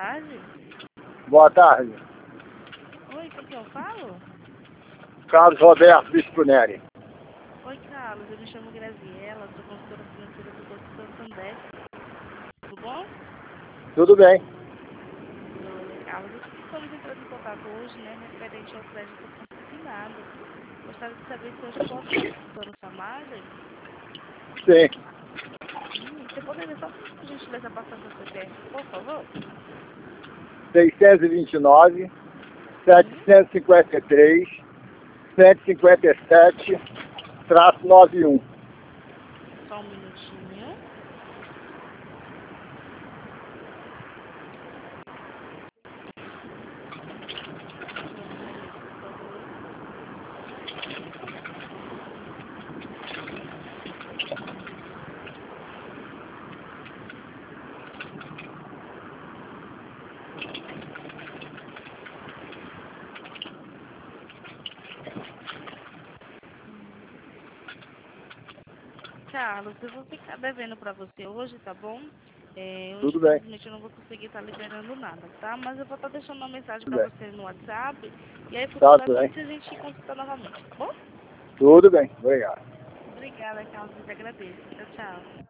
tarde. Boa tarde. Oi, com quem eu falo? Carlos Roberto Bispo Neri. Oi, Carlos. Eu me chamo Graziella, sou consultora financeira do Banco Santander. Tudo bom? Tudo bem. Olha, Carlos, estamos entrando em contato hoje, né, referente ao crédito consignado. Gostaria de saber se hoje eu posso estar participando da chamada. Sim. Você poderia só, por gentileza, passar seu CPF, por favor? 629, Sim. 753, 157, traço 91. Só um minutinho. Aguarde um momento, por favor. Carlos, eu vou ficar devendo para você hoje, tá bom? Hoje, Tudo bem. infelizmente, eu não vou conseguir estar liberando nada, tá? Mas eu vou estar deixando uma mensagem Tudo para bem. você no WhatsApp e aí Tá, tudo bem. futuramente a gente consulta novamente, tá bom? Tudo bem. Obrigado. Obrigada, Carlos. Eu te agradeço. Tchau, tchau.